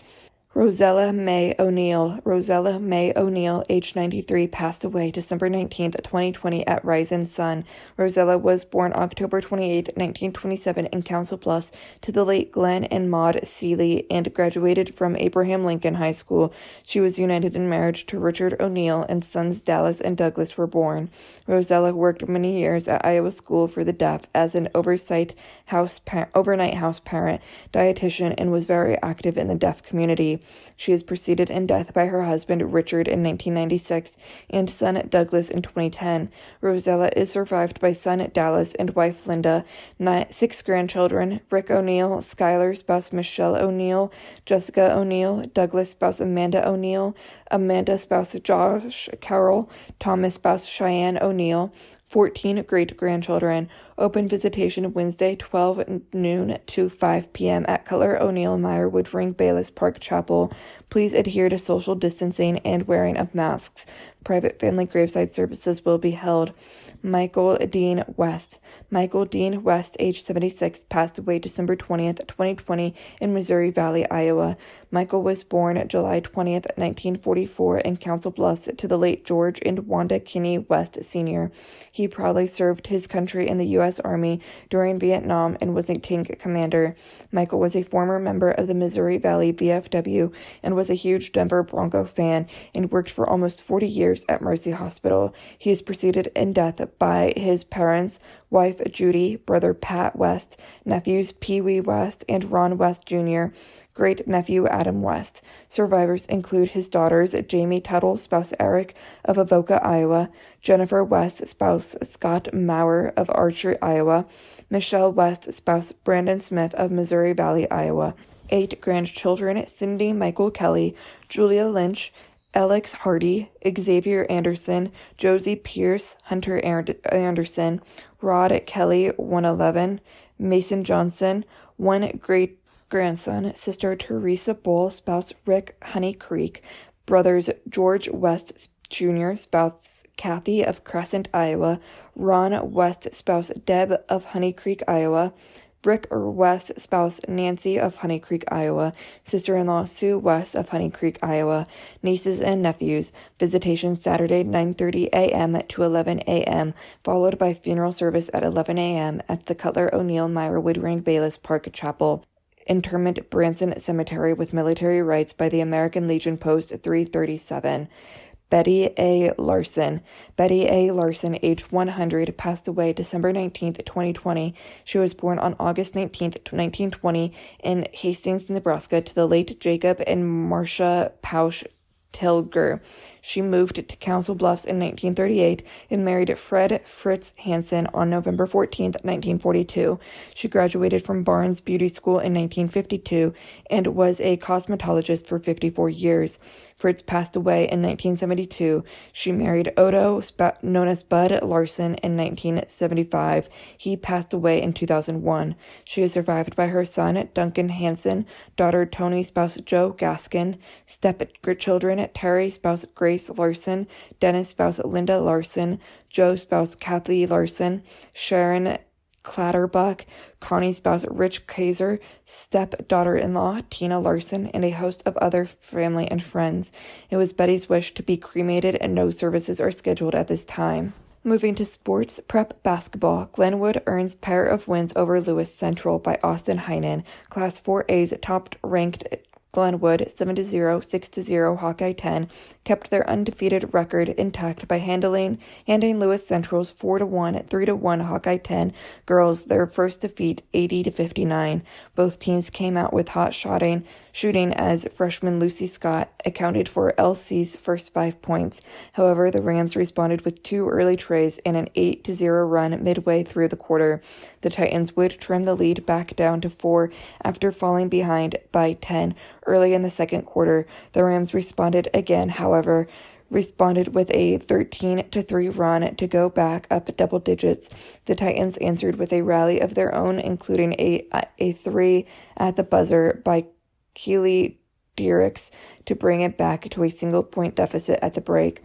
S1: Rosella May O'Neill. Rosella May O'Neill, age ninety-three, passed away December nineteenth, twenty twenty at Rising Sun. Rosella was born October twenty-eighth, nineteen twenty-seven in Council Bluffs to the late Glenn and Maud Seeley and graduated from Abraham Lincoln High School. She was united in marriage to Richard O'Neill, and sons Dallas and Douglas were born. Rosella worked many years at Iowa School for the Deaf as an oversight house par- overnight house parent, dietitian, and was very active in the deaf community. She is preceded in death by her husband Richard in nineteen ninety-six and son Douglas in twenty ten. Rosella is survived by son Dallas and wife Linda, nine, six grandchildren: Rick O'Neill, Skylar, spouse Michelle O'Neill, Jessica O'Neill, Douglas, spouse Amanda O'Neill, Amanda, spouse Josh Carroll, Thomas, spouse Cheyenne O'Neill, fourteen great-grandchildren. Open visitation Wednesday, twelve noon to five p.m. at Cutler O'Neill Meyerwood Ring Bayless Park Chapel. Please adhere to social distancing and wearing of masks. Private family graveside services will be held. Michael Dean West. Michael Dean West, age seventy-six, passed away December twentieth, twenty twenty in Missouri Valley, Iowa. Michael was born July twentieth, nineteen forty-four in Council Bluffs to the late George and Wanda Kinney West Senior He proudly served his country in the U S Army during Vietnam and was a tank commander. Michael was a former member of the Missouri Valley V F W and was a huge Denver Bronco fan and worked for almost forty years at Mercy Hospital. He is preceded in death by his parents, wife Judy, brother Pat West, nephews Pee Wee West and Ron West Junior, great-nephew Adam West. Survivors include his daughters Jamie Tuttle, spouse Eric of Avoca, Iowa, Jennifer West, spouse Scott Maurer of Archer, Iowa, Michelle West, spouse Brandon Smith of Missouri Valley, Iowa. Eight grandchildren: Cindy Michael Kelly, Julia Lynch, Alex Hardy, Xavier Anderson, Josie Pierce, Hunter Anderson, Rod Kelly, one eleven, Mason Johnson, one great-grandson, sister Teresa Bull, spouse Rick Honey Creek, brothers George West Junior, spouse Kathy of Crescent, Iowa, Ron West, spouse Deb of Honey Creek, Iowa, Rick West, spouse Nancy of Honey Creek, Iowa, sister-in-law Sue West of Honey Creek, Iowa, nieces and nephews. Visitation Saturday, nine thirty a.m. to eleven a.m., followed by funeral service at eleven a.m. at the Cutler O'Neill Meyerwood Ring Bayless Park Chapel. Interment Branson Cemetery with military rites by the American Legion Post three thirty-seven. Betty A. Larson. Betty A. Larson, age one hundred, passed away December nineteenth, twenty twenty. She was born on August nineteenth, nineteen twenty in Hastings, Nebraska to the late Jacob and Marcia Pausch Tilger. She moved to Council Bluffs in nineteen thirty-eight and married Fred Fritz Hansen on November fourteenth, nineteen forty-two. She graduated from Barnes Beauty School in nineteen fifty-two and was a cosmetologist for fifty-four years. Fritz passed away in nineteen seventy-two. She married Odo, known as Bud Larson, in nineteen seventy-five. He passed away in two thousand one. She is survived by her son, Duncan Hansen, daughter Tony, spouse Joe Gaskin, step-children Terry, spouse Grace Larson, Dennis, spouse Linda Larson, Joe, spouse Kathy Larson, Sharon Clatterbuck, Connie, spouse Rich Kaiser, step-daughter-in-law Tina Larson, and a host of other family and friends. It was Betty's wish to be cremated, and no services are scheduled at this time. Moving to sports, prep basketball. Glenwood earns pair of wins over Lewis Central by Austin Heinen. Class four A's top-ranked Glenwood, seven to zero, six to zero, Hawkeye ten, kept their undefeated record intact by handling handing Lewis Central's four to one, three to one Hawkeye ten girls their first defeat, eighty to fifty-nine. Both teams came out with hot shooting, shooting as freshman Lucy Scott accounted for L C's first five points. However, the Rams responded with two early trays and an eight to zero run midway through the quarter. The Titans would trim the lead back down to four after falling behind by ten early in the second quarter. The Rams responded again, however, responded with a thirteen to three run to go back up double digits. The Titans answered with a rally of their own, including a a three at the buzzer by Keely Diericks to bring it back to a single-point deficit at the break.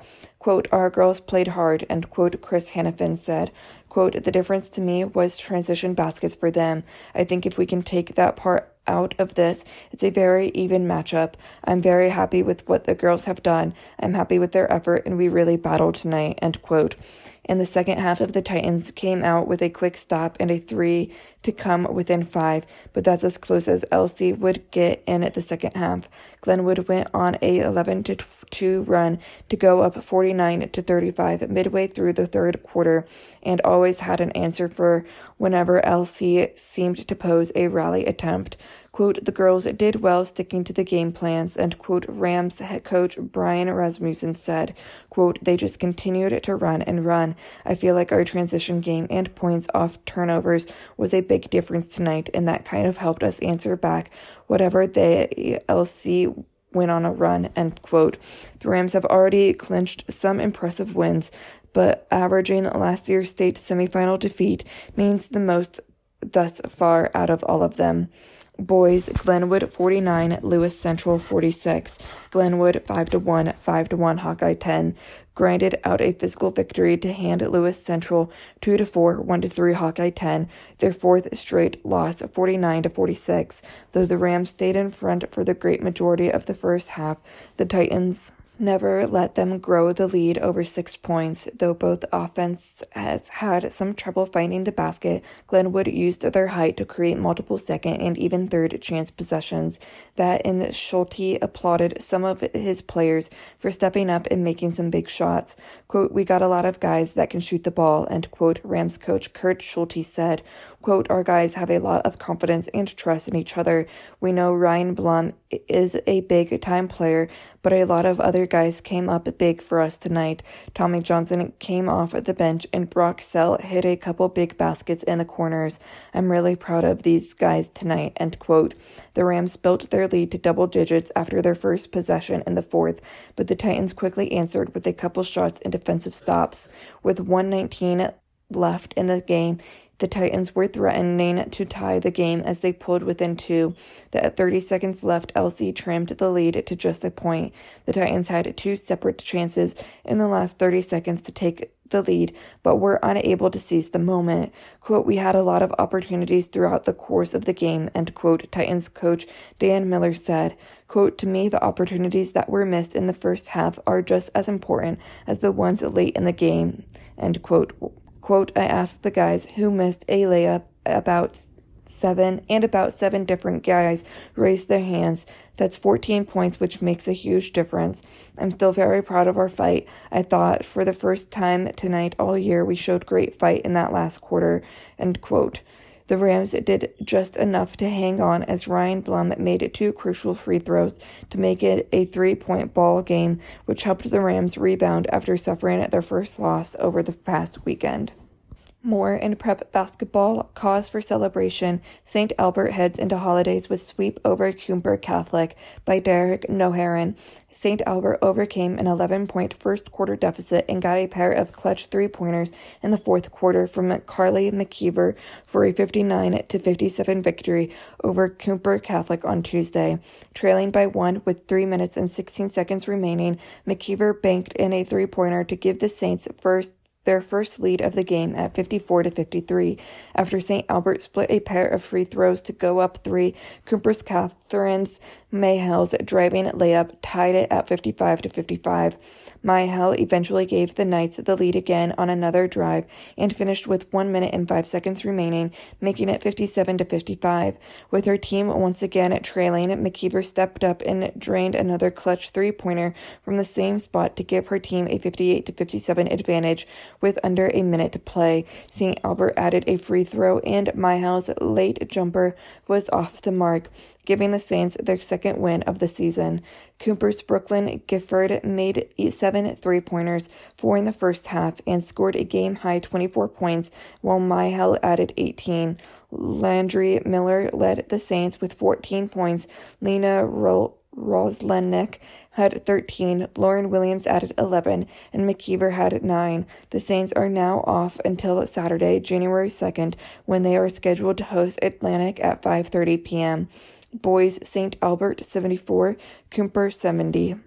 S1: Quote, our girls played hard, and quote, Chris Hannafin said. Quote, the difference to me was transition baskets for them. I think if we can take that part out of this, it's a very even matchup. I'm very happy with what the girls have done. I'm happy with their effort, and we really battled tonight, end quote. In the second half of the Titans came out with a quick stop and a three to come within five, but that's as close as L C would get in the second half. Glenwood went on a eleven to two run to go up forty-nine to thirty-five midway through the third quarter, and always had an answer for whenever L C seemed to pose a rally attempt. Quote, the girls did well sticking to the game plans, and quote, Rams head coach Brian Rasmussen said, quote, they just continued to run and run. I feel like our transition game and points off turnovers was a big difference tonight, and that kind of helped us answer back whatever the L C went on a run, end quote. The Rams have already clinched some impressive wins, but averaging last year's state semifinal defeat means the most thus far out of all of them. Boys, Glenwood forty-nine, Lewis Central forty-six. Glenwood five to one, five to one Hawkeye ten. Grinded out a physical victory to hand Lewis Central two to four, one to three Hawkeye ten. Their fourth straight loss, forty-nine to forty-six. Though the Rams stayed in front for the great majority of the first half, the Titans never let them grow the lead over six points. Though both offense has had some trouble finding the basket, Glenwood used their height to create multiple second and even third chance possessions. That and Schulte applauded some of his players for stepping up and making some big shots. Quote, we got a lot of guys that can shoot the ball, end quote, Rams coach Kurt Schulte said. Quote, our guys have a lot of confidence and trust in each other. We know Ryan Blum is a big-time player, but a lot of other guys came up big for us tonight. Tommy Johnson came off the bench, and Brock Sell hit a couple big baskets in the corners. I'm really proud of these guys tonight, end quote. The Rams built their lead to double digits after their first possession in the fourth, but the Titans quickly answered with a couple shots and defensive stops. With one nineteen left in the game, the Titans were threatening to tie the game as they pulled within two. At thirty seconds left, L C trimmed the lead to just a point. The Titans had two separate chances in the last thirty seconds to take the lead, but were unable to seize the moment. Quote, we had a lot of opportunities throughout the course of the game, end quote, Titans coach Dan Miller said. Quote, to me, the opportunities that were missed in the first half are just as important as the ones late in the game, end quote. Quote, I asked the guys who missed a layup about seven, and about seven different guys raised their hands. That's fourteen points, which makes a huge difference. I'm still very proud of our fight. I thought for the first time tonight all year we showed great fight in that last quarter, end quote. The Rams did just enough to hang on as Ryan Blum made two crucial free throws to make it a three-point ball game, which helped the Rams rebound after suffering their first loss over the past weekend. More in prep basketball, cause for celebration. Saint Albert heads into holidays with sweep over Cooper Catholic by Derek Noharan. Saint Albert overcame an eleven-point first-quarter deficit and got a pair of clutch three-pointers in the fourth quarter from Carly McKeever for a fifty-nine to fifty-seven victory over Cooper Catholic on Tuesday. Trailing by one with three minutes and sixteen seconds remaining, McKeever banked in a three-pointer to give the Saints first their first lead of the game at fifty-four to fifty-three. After Saint Albert split a pair of free throws to go up three, Cooper's Catherine's Mayhell's driving layup tied it at fifty-five to fifty-five. Mayhell eventually gave the Knights the lead again on another drive and finished with one minute and five seconds remaining, making it fifty-seven to fifty-five. With her team once again trailing, McKeever stepped up and drained another clutch three-pointer from the same spot to give her team a fifty-eight to fifty-seven advantage with under a minute to play. Saint Albert added a free throw, and Mayhell's late jumper was off the mark, giving the Saints their second win of the season. Cooper's Brooklyn Gifford made seven three-pointers, four in the first half, and scored a game-high twenty-four points, while Mayhell added eighteen. Landry Miller led the Saints with fourteen points. Lena Ro- Roslennick had thirteen, Lauren Williams added eleven, and McKeever had nine. The Saints are now off until Saturday, January second, when they are scheduled to host Atlantic at five thirty p.m. Boys, Saint Albert seventy-four, Cooper seventy.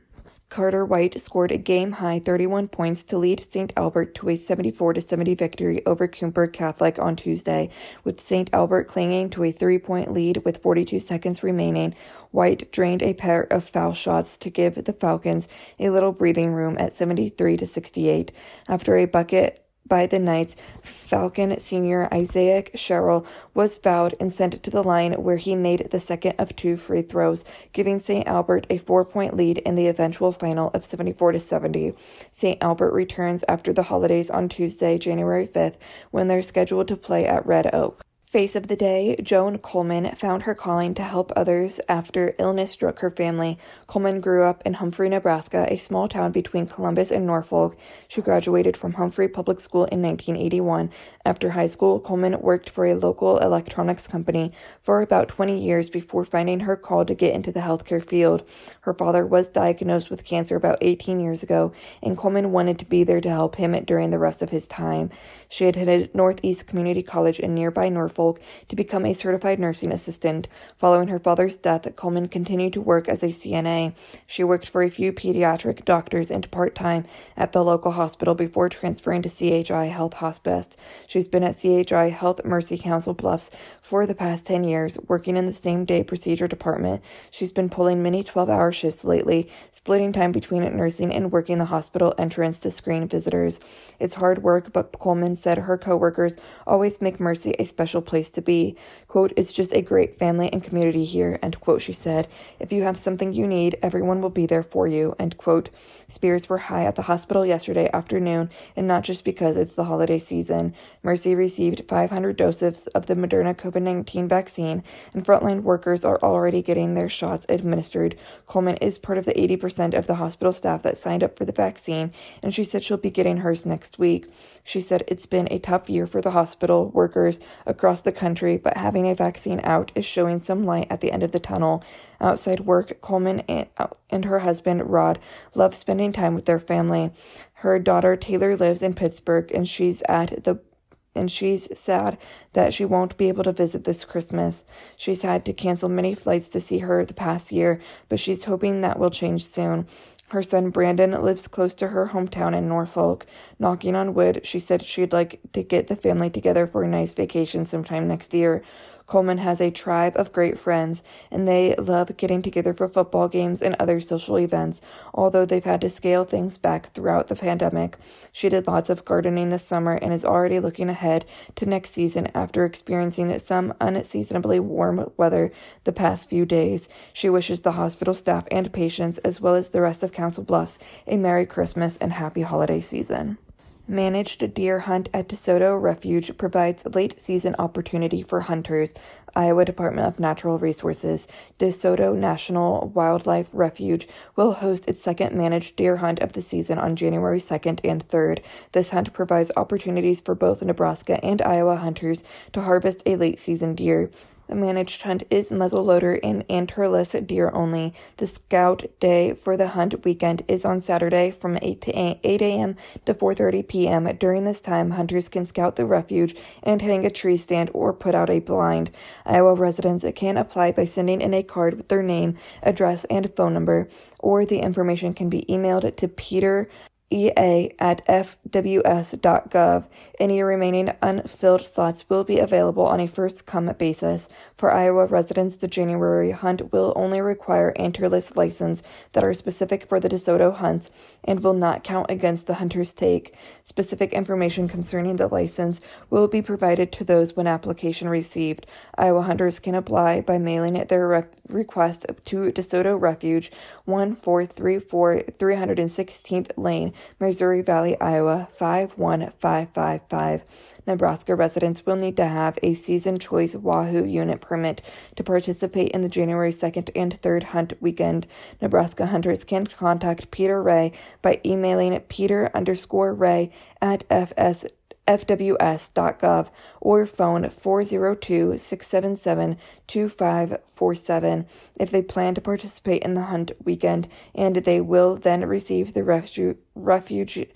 S1: Carter White scored a game-high thirty-one points to lead Saint Albert to a seventy-four to seventy victory over Coomber Catholic on Tuesday, with Saint Albert clinging to a three-point lead with forty-two seconds remaining. White drained a pair of foul shots to give the Falcons a little breathing room at seventy-three to sixty-eight. After a bucket by the Knights, Falcon senior Isaiah Sherrill was fouled and sent to the line, where he made the second of two free throws, giving Saint Albert a four-point lead in the eventual final of seventy-four to seventy. Saint Albert returns after the holidays on Tuesday, January fifth, when they're scheduled to play at Red Oak. Face of the day, Joan Coleman found her calling to help others after illness struck her family. Coleman grew up in Humphrey, Nebraska, a small town between Columbus and Norfolk. She graduated from Humphrey Public School in nineteen eighty-one. After high school, Coleman worked for a local electronics company for about twenty years before finding her call to get into the healthcare field. Her father was diagnosed with cancer about eighteen years ago, and Coleman wanted to be there to help him during the rest of his time. She attended Northeast Community College in nearby Norfolk to become a certified nursing assistant. Following her father's death, Coleman continued to work as a C N A. She worked for a few pediatric doctors and part-time at the local hospital before transferring to C H I Health Hospice. She's been at C H I Health Mercy Council Bluffs for the past ten years, working in the same-day procedure department. She's been pulling many twelve-hour shifts lately, splitting time between nursing and working the hospital entrance to screen visitors. It's hard work, but Coleman said her coworkers always make Mercy a special place to be. Quote, "It's just a great family and community here," end quote, she said. "If you have something you need, everyone will be there for you," end quote. Spirits were high at the hospital yesterday afternoon, and not just because it's the holiday season. Mercy received five hundred doses of the Moderna COVID nineteen vaccine, and frontline workers are already getting their shots administered. Coleman is part of the eighty percent of the hospital staff that signed up for the vaccine, and she said she'll be getting hers next week. She said it's been a tough year for the hospital workers across the country, but having a vaccine out is showing some light at the end of the tunnel. Outside work, Coleman and, and her husband, Rod, love spending time with their family. Her daughter, Taylor, lives in Pittsburgh, and she's at the and she's sad that she won't be able to visit this Christmas. She's had to cancel many flights to see her the past year, but she's hoping that will change soon. Her son Brandon lives close to her hometown in Norfolk. Knocking on wood, she said she'd like to get the family together for a nice vacation sometime next year. Coleman has a tribe of great friends, and they love getting together for football games and other social events, although they've had to scale things back throughout the pandemic. She did lots of gardening this summer and is already looking ahead to next season after experiencing some unseasonably warm weather the past few days. She wishes the hospital staff and patients, as well as the rest of Council Bluffs, a Merry Christmas and Happy Holiday season. Managed deer hunt at DeSoto Refuge provides late-season opportunity for hunters. Iowa Department of Natural Resources DeSoto National Wildlife Refuge will host its second managed deer hunt of the season on January second and third. This hunt provides opportunities for both Nebraska and Iowa hunters to harvest a late-season deer. The managed hunt is muzzleloader and antlerless deer only. The scout day for the hunt weekend is on Saturday from eight a.m. to four thirty p.m. During this time, hunters can scout the refuge and hang a tree stand or put out a blind. Iowa residents can apply by sending in a card with their name, address, and phone number, or the information can be emailed to Peter E A at f w s dot gov. Any remaining unfilled slots will be available on a first-come basis. For Iowa residents, the January hunt will only require antlerless license that are specific for the DeSoto hunts and will not count against the hunter's take. Specific information concerning the license will be provided to those when application received. Iowa hunters can apply by mailing their re- request to DeSoto Refuge, one four three four three hundred sixteenth Lane, Missouri Valley, Iowa, five one five five five. Nebraska residents will need to have a Season Choice Wahoo unit permit to participate in the January second and third hunt weekend. Nebraska hunters can contact Peter Ray by emailing Peter underscore Ray at fs f w s dot gov or phone four oh two, six seven seven, two five four seven if they plan to participate in the hunt weekend, and they will then receive the refuge, refuge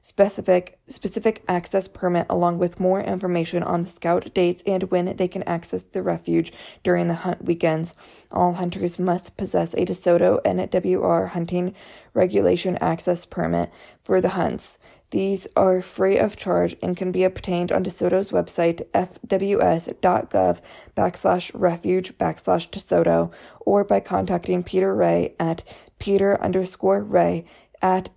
S1: specific specific access permit along with more information on the scout dates and when they can access the refuge during the hunt weekends. All hunters must possess a DeSoto N W R hunting regulation access permit for the hunts. These are free of charge and can be obtained on DeSoto's website, fws.gov backslash refuge backslash DeSoto, or by contacting Peter Ray at Peter underscore Ray at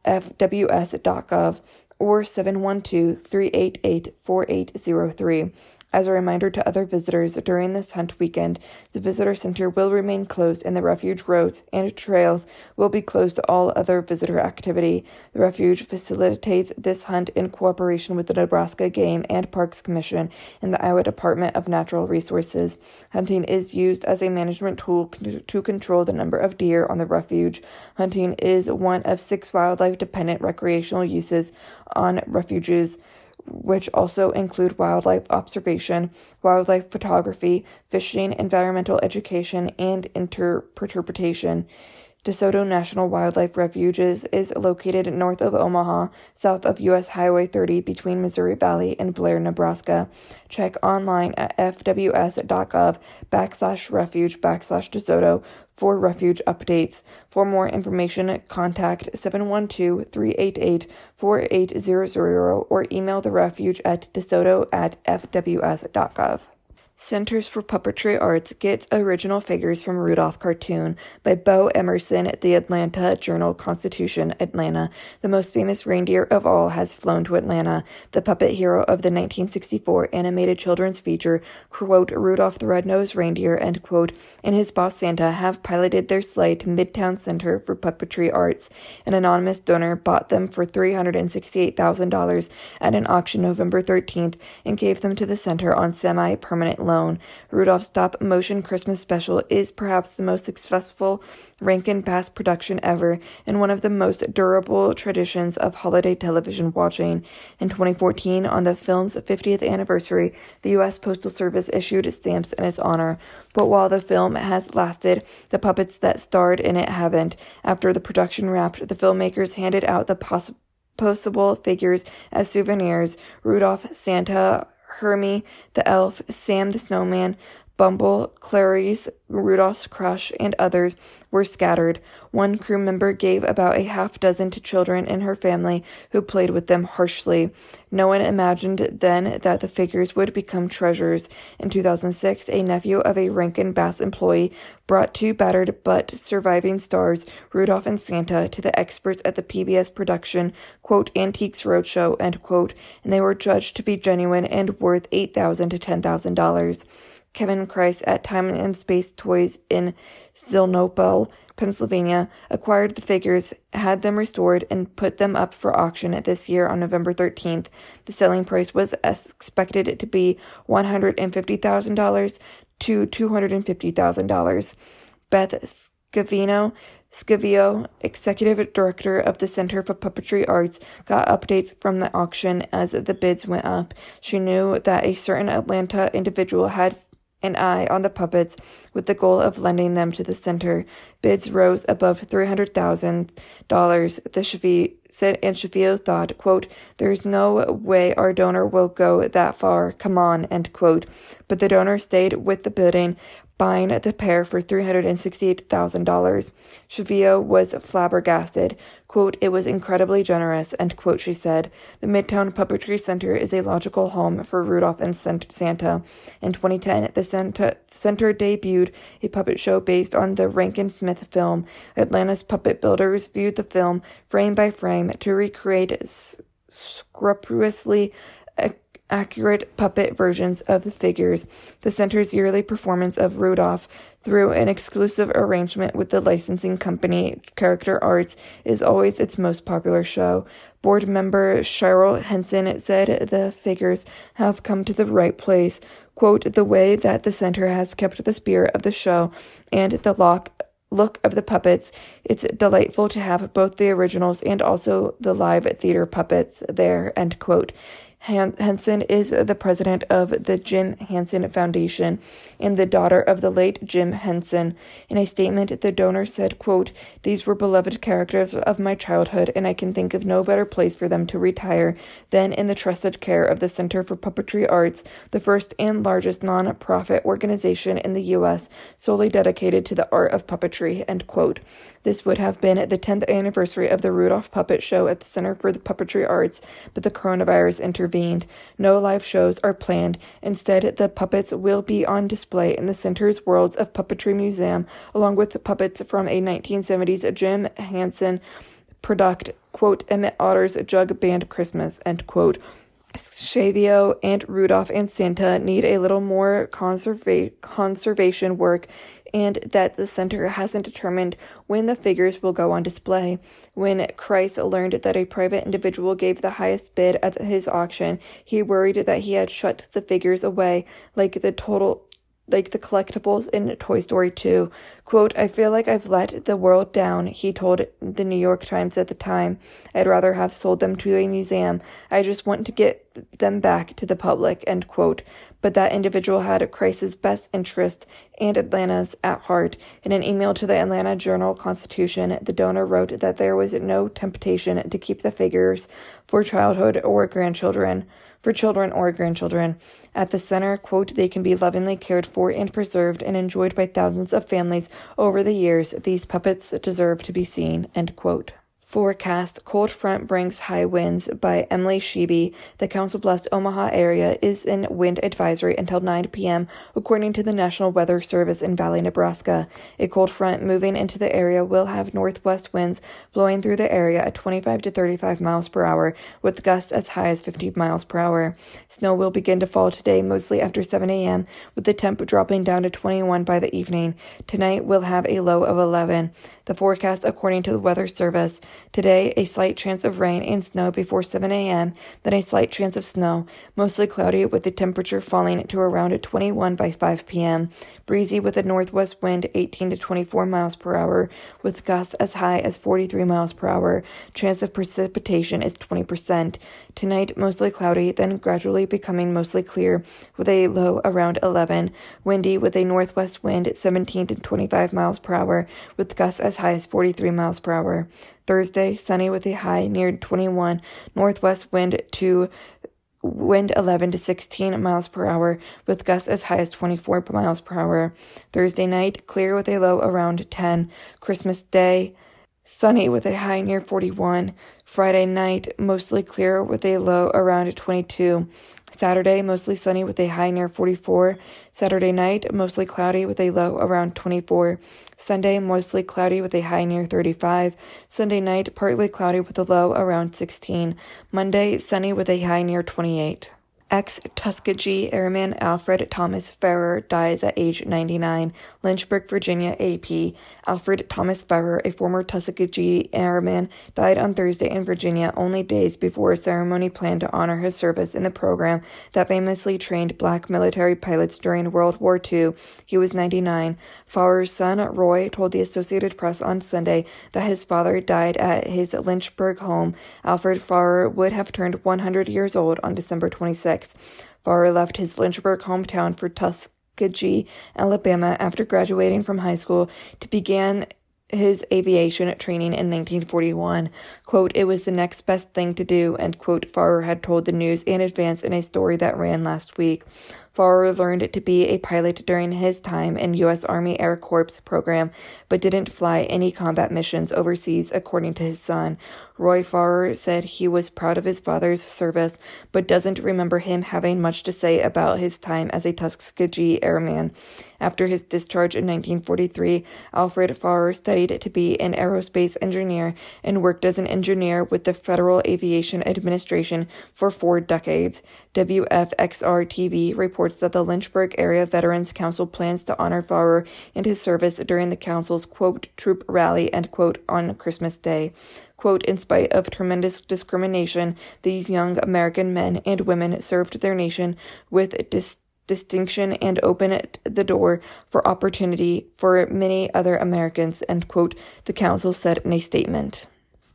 S1: fws.gov or seven one two, three eight eight, four eight zero three. As a reminder to other visitors, during this hunt weekend, the visitor center will remain closed and the refuge roads and trails will be closed to all other visitor activity. The refuge facilitates this hunt in cooperation with the Nebraska Game and Parks Commission and the Iowa Department of Natural Resources. Hunting is used as a management tool to control the number of deer on the refuge. Hunting is one of six wildlife-dependent recreational uses on refuges, which also include wildlife observation, wildlife photography, fishing, environmental education, and interpretation. DeSoto National Wildlife Refuges is located north of Omaha, south of U S Highway thirty between Missouri Valley and Blair, Nebraska. Check online at fws.gov backslash refuge backslash DeSoto for refuge updates. For more information, contact seven one two, three eight eight, four eight zero zero or email the refuge at DeSoto at fws.gov. Centers for Puppetry Arts gets original figures from Rudolph cartoon by Bo Emerson, The Atlanta Journal-Constitution, Atlanta. The most famous reindeer of all has flown to Atlanta. The puppet hero of the nineteen sixty-four animated children's feature, quote, Rudolph the Red-Nosed Reindeer, end quote, and his boss Santa have piloted their sleigh to Midtown Center for Puppetry Arts. An anonymous donor bought them for three hundred sixty-eight thousand dollars at an auction November thirteenth and gave them to the center on semi-permanent loan. Rudolph's stop-motion Christmas special is perhaps the most successful Rankin Bass production ever and one of the most durable traditions of holiday television watching. In twenty fourteen, on the film's fiftieth anniversary, the U S Postal Service issued stamps in its honor. But while the film has lasted, the puppets that starred in it haven't. After the production wrapped, the filmmakers handed out the poss- possible figures as souvenirs. Rudolph, Santa, Hermie the Elf, Sam the Snowman, Bumble, Clarice, Rudolph's crush, and others were scattered. One crew member gave about a half dozen to children in her family who played with them harshly. No one imagined then that the figures would become treasures. In two thousand six, a nephew of a Rankin Bass employee brought two battered but surviving stars, Rudolph and Santa, to the experts at the P B S production, quote, Antiques Roadshow, end quote, and they were judged to be genuine and worth eight thousand dollars to ten thousand dollars. Kevin Kreis at Time and Space Toys in Zilnopol, Pennsylvania, acquired the figures, had them restored, and put them up for auction this year on November thirteenth. The selling price was expected to be one hundred fifty thousand dollars to two hundred fifty thousand dollars. Beth Scavino, Scavio, executive director of the Center for Puppetry Arts, got updates from the auction as the bids went up. She knew that a certain Atlanta individual had an eye on the puppets with the goal of lending them to the center. Bids rose above three hundred thousand dollars. The Shafi said, and Shafio thought, quote, there's no way our donor will go that far. Come on, end quote. But the donor stayed with the bidding, buying the pair for three hundred sixty-eight thousand dollars. Shavio was flabbergasted. Quote, it was incredibly generous, end quote, she said. The Midtown Puppetry Center is a logical home for Rudolph and Santa. In twenty ten, the Center debuted a puppet show based on the Rankin Smith film. Atlanta's puppet builders viewed the film frame by frame to recreate scrupulously accurate puppet versions of the figures. The center's yearly performance of Rudolph, through an exclusive arrangement with the licensing company Character Arts, is always its most popular show. Board member Cheryl Henson said the figures have come to the right place. Quote, the way that the center has kept the spirit of the show and the lock look of the puppets, it's delightful to have both the originals and also the live theater puppets there, end quote. Han- Henson is the president of the Jim Henson Foundation and the daughter of the late Jim Henson. In a statement, the donor said, quote, "These were beloved characters of my childhood, and I can think of no better place for them to retire than in the trusted care of the Center for Puppetry Arts, the first and largest non-profit organization in the U S solely dedicated to the art of puppetry," end quote. This would have been the tenth anniversary of the Rudolph Puppet Show at the Center for the Puppetry Arts, but the coronavirus intervened. No live shows are planned. Instead, the puppets will be on display in the center's Worlds of Puppetry Museum, along with the puppets from a nineteen seventies Jim Henson product, quote, Emmett Otter's Jug Band Christmas, end quote. Shavio and Rudolph and Santa need a little more conserva- conservation work, and that the center hasn't determined when the figures will go on display. When Christ learned that a private individual gave the highest bid at his auction, he worried that he had shut the figures away, like the total like the collectibles in Toy Story two. Quote, "I feel like I've let the world down," he told the New York Times at the time. "I'd rather have sold them to a museum. I just want to get them back to the public," end quote. But that individual had Christ's best interest and Atlanta's at heart. In an email to the Atlanta Journal-Constitution, the donor wrote that there was no temptation to keep the figures for childhood or grandchildren. For children or grandchildren. At the center, quote, "They can be lovingly cared for and preserved and enjoyed by thousands of families over the years. These puppets deserve to be seen," end quote. Forecast: Cold front brings high winds, by Emily Sheeby. The Council Bluffs, Omaha area is in wind advisory until nine p.m., according to the National Weather Service in Valley, Nebraska. A cold front moving into the area will have northwest winds blowing through the area at twenty-five to thirty-five miles per hour, with gusts as high as fifty miles per hour. Snow will begin to fall today, mostly after seven a.m., with the temp dropping down to twenty-one by the evening. Tonight we'll have a low of eleven. The forecast, according to the Weather Service: today, a slight chance of rain and snow before seven a.m., then a slight chance of snow, mostly cloudy with the temperature falling to around twenty-one by five p.m., breezy with a northwest wind eighteen to twenty-four miles per hour, with gusts as high as forty-three miles per hour. Chance of precipitation is twenty percent. Tonight, mostly cloudy, then gradually becoming mostly clear, with a low around eleven, windy with a northwest wind seventeen to twenty-five miles per hour, with gusts as high as forty-three miles per hour. Thursday, sunny with a high near twenty-one, northwest wind to wind eleven to sixteen miles per hour, with gusts as high as twenty-four miles per hour. Thursday night, clear with a low around ten. Christmas Day, sunny with a high near forty-one. Friday night, mostly clear with a low around twenty-two. Saturday, mostly sunny with a high near forty-four. Saturday night, mostly cloudy with a low around twenty-four. Sunday, mostly cloudy with a high near thirty-five. Sunday night, partly cloudy with a low around sixteen. Monday, sunny with a high near twenty-eight. Ex-Tuskegee Airman Alfred Thomas Farrer dies at age ninety-nine. Lynchburg, Virginia, A P. Alfred Thomas Farrer, a former Tuskegee Airman, died on Thursday in Virginia, only days before a ceremony planned to honor his service in the program that famously trained black military pilots during World War Two. He was ninety-nine. Farrer's son, Roy, told the Associated Press on Sunday that his father died at his Lynchburg home. Alfred Farrer would have turned one hundred years old on December twenty-sixth. Farrer left his Lynchburg hometown for Tuskegee, Alabama, after graduating from high school to begin his aviation training in nineteen forty-one. Quote, "It was the next best thing to do," end quote, Farrer had told the news in advance in a story that ran last week. Farrer learned to be a pilot during his time in U S Army Air Corps program, but didn't fly any combat missions overseas, according to his son. Roy Farrer said he was proud of his father's service, but doesn't remember him having much to say about his time as a Tuskegee Airman. After his discharge in nineteen forty-three, Alfred Farrer studied to be an aerospace engineer and worked as an engineer with the Federal Aviation Administration for four decades. W F X R T V reports that the Lynchburg Area Veterans Council plans to honor Farrer and his service during the council's, quote, troop rally, end quote, on Christmas Day. Quote, "In spite of tremendous discrimination, these young American men and women served their nation with dis- distinction and opened the door for opportunity for many other Americans," end quote, the council said in a statement.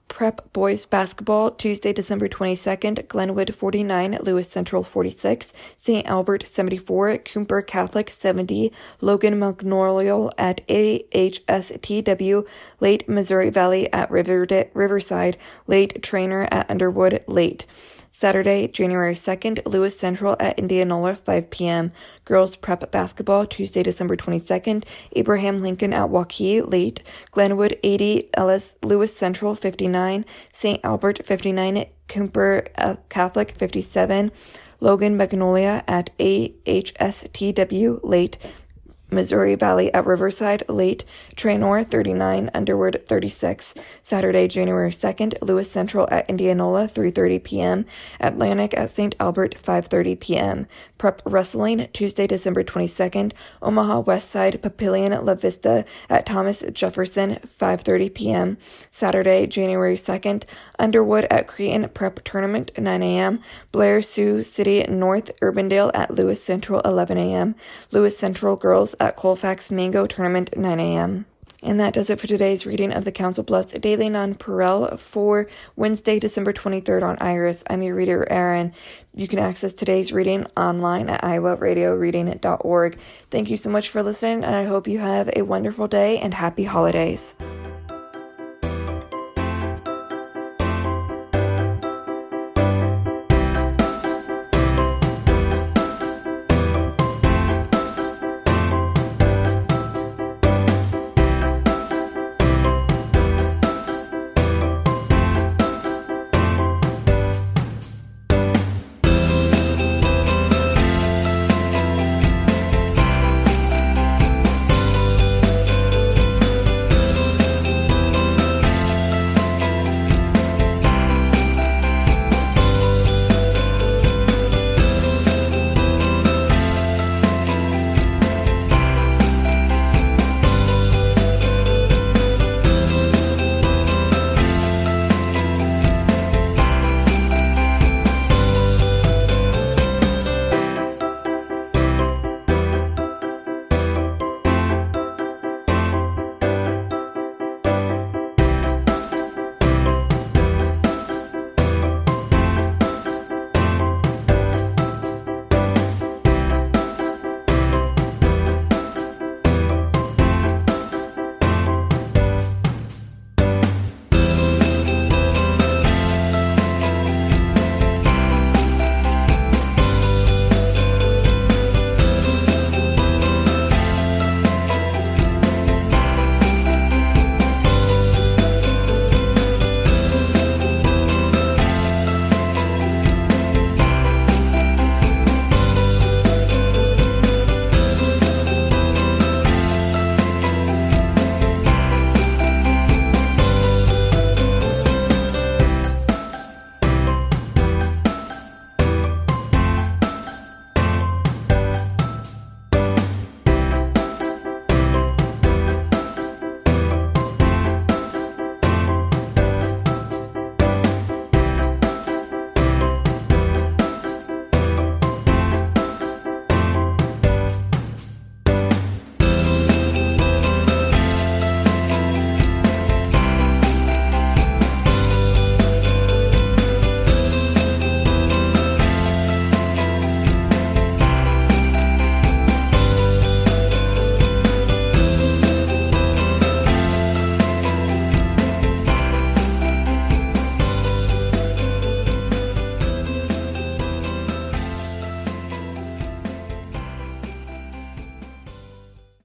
S1: Prep Boys Basketball, Tuesday, December twenty-second, Glenwood forty-nine, Lewis Central forty-six, Saint Albert seventy-four, Cooper Catholic seventy, Logan Magnolia at A H S T W, late Missouri Valley at River Riverside, late Trainer at Underwood, late. Saturday, January second, Lewis Central at Indianola, five p.m. Girls Prep Basketball, Tuesday, December twenty-second, Abraham Lincoln at Waukee, late. Glenwood eighty, Ellis Lewis Central fifty-nine, Saint Albert fifty-nine, Cooper uh, Catholic fifty-seven, Logan Magnolia at A H S T W, late. Missouri Valley at Riverside, late. Traynor thirty-nine, Underwood thirty-six. Saturday, January second, Lewis Central at Indianola, three thirty p.m. Atlantic at Saint Albert, five thirty p.m. Prep Wrestling, Tuesday, December twenty-second, Omaha Westside Papillion La Vista at Thomas Jefferson, five thirty p.m. Saturday, January second, Underwood at Cretan Prep Tournament, nine a.m. Blair Sioux City North Urbandale at Lewis Central, eleven a.m. Lewis Central Girls at Colfax Mango Tournament, nine a.m. And that does it for today's reading of the Council Bluffs Daily Nonpareil for Wednesday, December twenty-third on Iris. I'm your reader, Erin. You can access today's reading online at iowa radio reading dot org. Thank you so much for listening, and I hope you have a wonderful day and happy holidays.